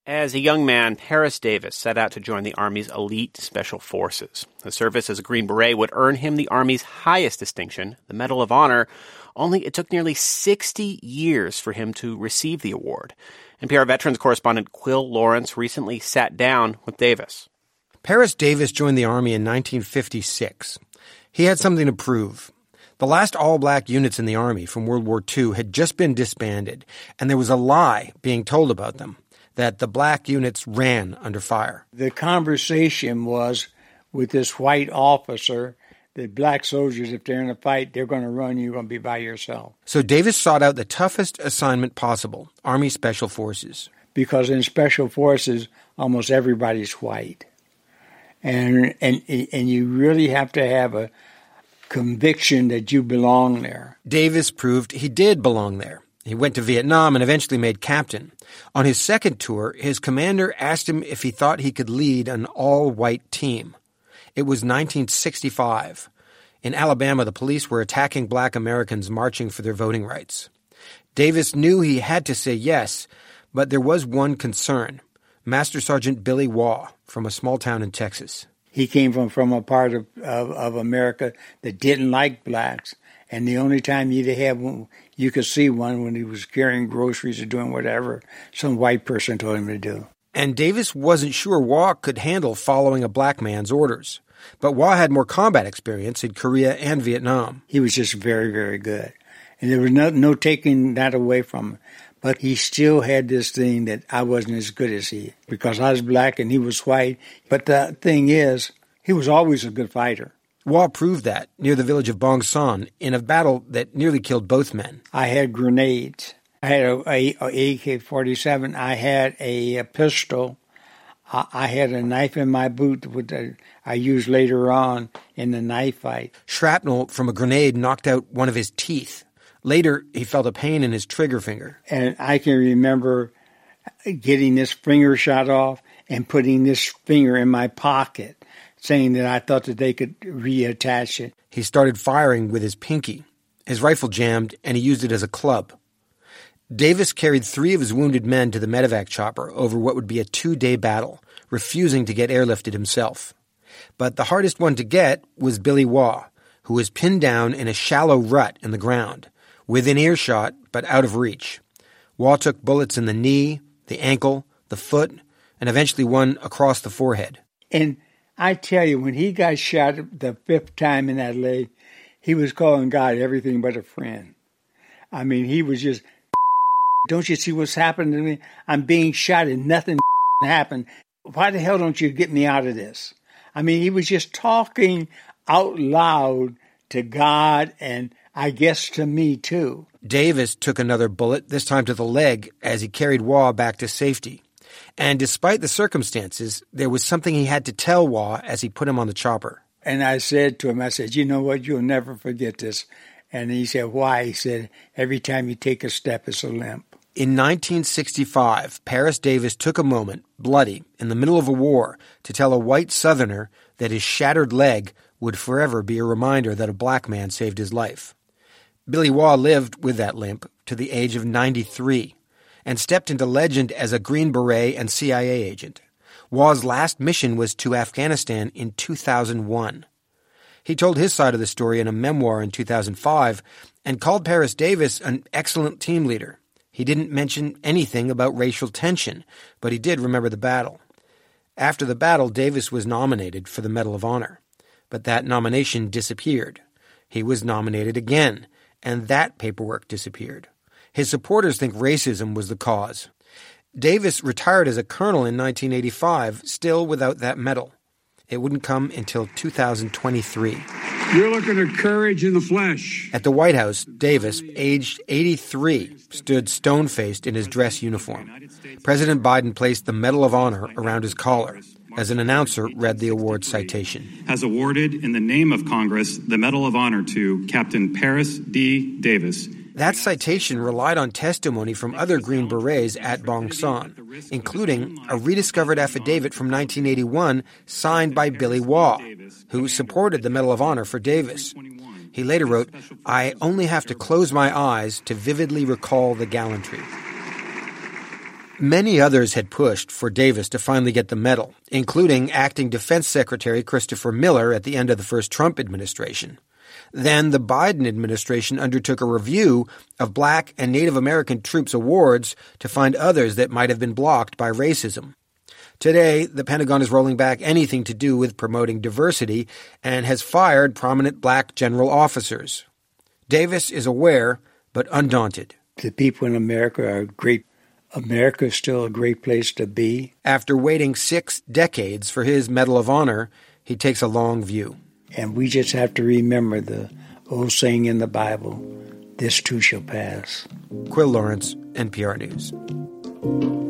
As a young man, Paris Davis set out to join the Army's elite special forces. The service as a Green Beret would earn him the Army's highest distinction, the Medal of Honor, only it took nearly 60 years for him to receive the award. NPR veterans correspondent Quill Lawrence recently sat down with Davis. Paris Davis joined the Army in 1956. He had something to prove. The last all-black units in the Army from World War II had just been disbanded, and there was a lie being told about them, that the black units ran under fire. The conversation was with this white officer that black soldiers, if they're in a fight, they're going to run, you're going to be by yourself. So Davis sought out the toughest assignment possible, Army Special Forces. Because in Special Forces, almost everybody's white. And you really have to have a conviction that you belong there. Davis proved he did belong there. He went to Vietnam and eventually made captain. On his second tour, his commander asked him if he thought he could lead an all-white team. It was 1965. In Alabama, the police were attacking black Americans marching for their voting rights. Davis knew he had to say yes, but there was one concern. Master Sergeant Billy Waugh from a small town in Texas. He came from a part of America that didn't like blacks. And the only time you could see one when he was carrying groceries or doing whatever some white person told him to do. And Davis wasn't sure Waugh could handle following a black man's orders. But Waugh had more combat experience in Korea and Vietnam. He was just very, very good. And there was no taking that away from him. But he still had this thing that I wasn't as good as he, because I was black and he was white. But the thing is, he was always a good fighter. Waugh proved that near the village of Bong Son in a battle that nearly killed both men. I had grenades. I had a AK-47. I had a pistol. I had a knife in my boot that I used later on in the knife fight. Shrapnel from a grenade knocked out one of his teeth. Later, he felt a pain in his trigger finger. And I can remember getting this finger shot off and putting this finger in my pocket, saying that I thought that they could reattach it. He started firing with his pinky. His rifle jammed, and he used it as a club. Davis carried 3 of his wounded men to the medevac chopper over what would be a 2-day battle, refusing to get airlifted himself. But the hardest one to get was Billy Waugh, who was pinned down in a shallow rut in the ground, within earshot but out of reach. Waugh took bullets in the knee, the ankle, the foot, and eventually one across the forehead. And I tell you, when he got shot the 5th time in that leg, he was calling God everything but a friend. I mean, he was just, don't you see what's happening to me? I'm being shot and nothing happened. Why the hell don't you get me out of this? I mean, he was just talking out loud to God and I guess to me too. Davis took another bullet, this time to the leg, as he carried Waugh back to safety. And despite the circumstances, there was something he had to tell Waugh as he put him on the chopper. And I said to him, I said, you know what, you'll never forget this. And he said, why? He said, every time you take a step, it's a limp. In 1965, Paris Davis took a moment, bloody, in the middle of a war, to tell a white Southerner that his shattered leg would forever be a reminder that a black man saved his life. Billy Waugh lived with that limp to the age of 93 and stepped into legend as a Green Beret and CIA agent. Waugh's last mission was to Afghanistan in 2001. He told his side of the story in a memoir in 2005 and called Paris Davis an excellent team leader. He didn't mention anything about racial tension, but he did remember the battle. After the battle, Davis was nominated for the Medal of Honor, but that nomination disappeared. He was nominated again, and that paperwork disappeared. His supporters think racism was the cause. Davis retired as a colonel in 1985, still without that medal. It wouldn't come until 2023. You're looking at courage in the flesh. At the White House, Davis, aged 83, stood stone-faced in his dress uniform. President Biden placed the Medal of Honor around his collar. As an announcer read the award citation. Has awarded in the name of Congress the Medal of Honor to Captain Paris D. Davis. That citation relied on testimony from other Green Berets at Bong Son, including a rediscovered affidavit from 1981 signed by Billy Waugh, who supported the Medal of Honor for Davis. He later wrote, "I only have to close my eyes to vividly recall the gallantry." Many others had pushed for Davis to finally get the medal, including acting Defense Secretary Christopher Miller at the end of the first Trump administration. Then the Biden administration undertook a review of Black and Native American troops awards to find others that might have been blocked by racism. Today, the Pentagon is rolling back anything to do with promoting diversity and has fired prominent Black general officers. Davis is aware, but undaunted. The people in America are great. America is still a great place to be. After waiting 6 decades for his Medal of Honor, he takes a long view. And we just have to remember the old saying in the Bible, this too shall pass. Quill Lawrence, NPR News.